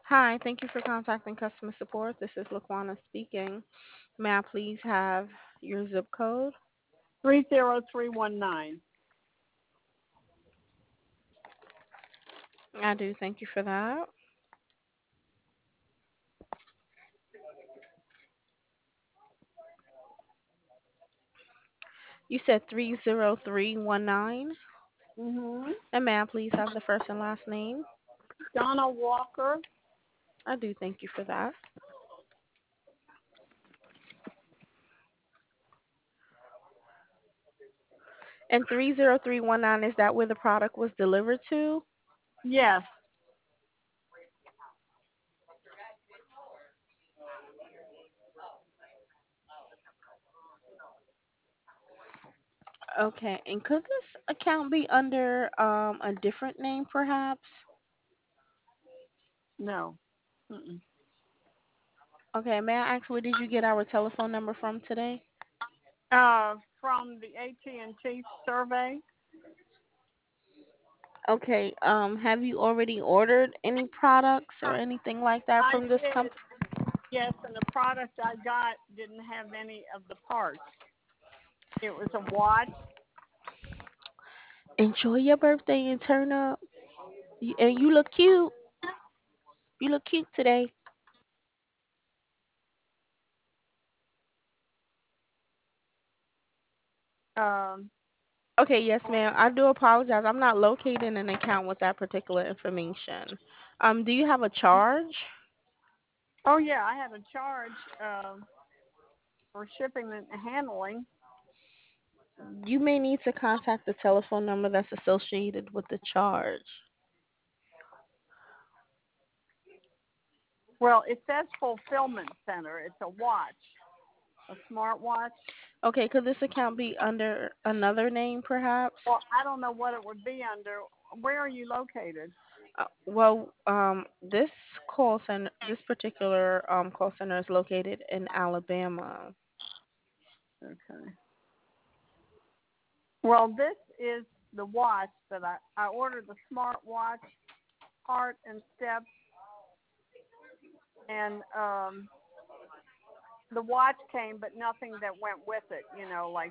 Hi, thank you for contacting customer support. This is Laquana speaking. May I please have your zip code? 30319. I do. Thank you for that. You said 30319. Mm-hmm. And may I please have the first and last name? Donna Walker. I do. Thank you for that. And 30319, is that where the product was delivered to? Yes. Okay. And could this account be under a different name perhaps? No. Mm-mm. Okay. May I ask, where did you get our telephone number from today? From the AT&T survey. Okay. Have you already ordered any products or anything like that I from this did. company? Yes, and the product I got didn't have any of the parts. It was a watch. Enjoy your birthday and turn up. And you look cute. You look cute today. Um, Okay, yes, ma'am. I do apologize. I'm not locating an account with that particular information. Do you have a charge? oh yeah, I had a charge for shipping and handling. You may need to contact the telephone number that's associated with the charge. Well, it says fulfillment center. It's a watch, a smart watch. Okay, could this account be under another name, perhaps? Well, I don't know what it would be under. Where are you located? This this particular call center is located in Alabama. Okay. Well, this is the watch that I ordered the smart watch, heart and steps, and the watch came, but nothing that went with it. Like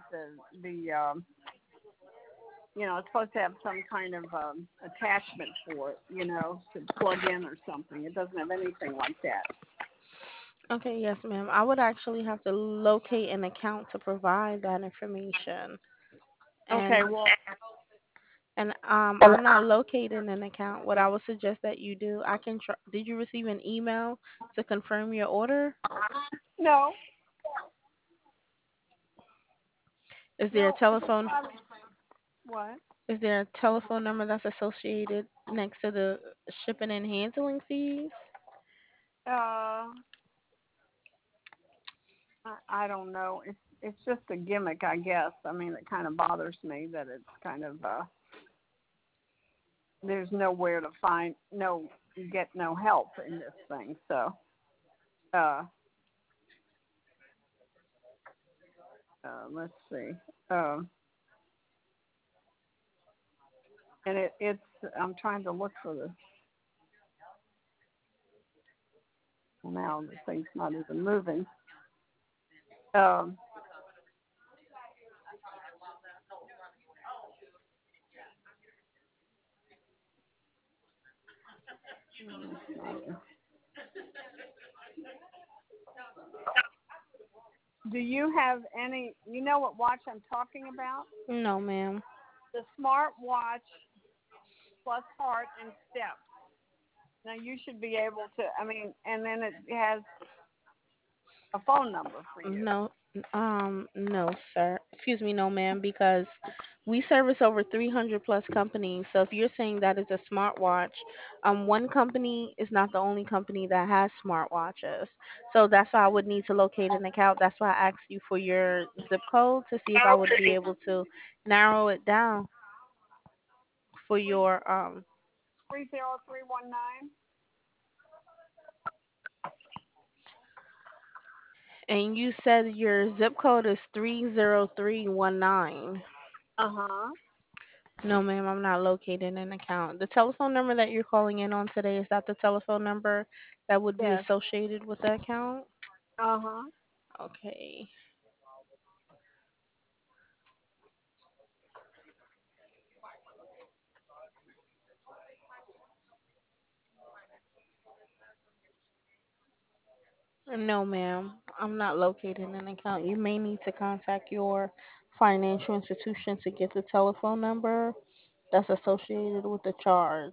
it's supposed to have some kind of attachment for it. To plug in or something. It doesn't have anything like that. Okay, yes, ma'am. I would actually have to locate an account to provide that information. Okay. And Well, I'm not locating an account. What I would suggest that you do, I can try. Did you receive an email to confirm your order? no, Is there a no. It's telephone? not. What? Is there a telephone number that's associated next to the shipping and handling fees? Uh, I don't know. It's just a gimmick, I guess. I mean, it kind of bothers me that it's kind of there's nowhere to find no get no help in this thing. So uh, let's see. Um, and it's I'm trying to look for the now the thing's not even moving. Um, do you have any? You know what watch I'm talking about? No, ma'am. The smart watch plus heart and steps. Now you should be able to. I mean, and then it has a phone number for you. No, no, sir. Excuse me, no, ma'am, because we service over 300 plus companies. So if you're saying that is a smartwatch, one company is not the only company that has smartwatches. So that's why I would need to locate an account. That's why I asked you for your zip code to see if I would be able to narrow it down for your 30319. And you said your zip code is 30319. Uh huh. No, ma'am, I'm not locating an account. The telephone number that you're calling in on today, is that the telephone number that would be Yes. associated with the account? Uh-huh. Okay. No, ma'am, I'm not locating an account. You may need to contact your financial institution to get the telephone number that's associated with the charge.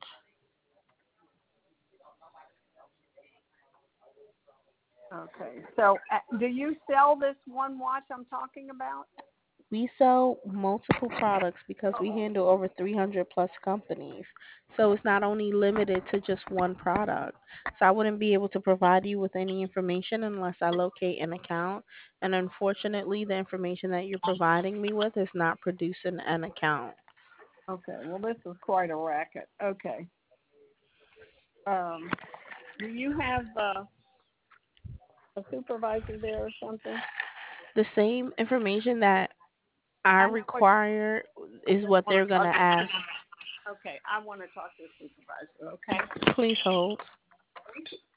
Okay. So, do you sell this one watch I'm talking about? We sell multiple products because we handle over 300 plus companies. So it's not only limited to just one product. So I wouldn't be able to provide you with any information unless I locate an account. And unfortunately, the information that you're providing me with is not producing an account. Okay. Well, this is quite a racket. Okay. Um, do you have a supervisor there or something? The same information that I I know what require is you what want they're to going talk to ask. to. Okay. I want to talk to the supervisor. Okay. Please hold.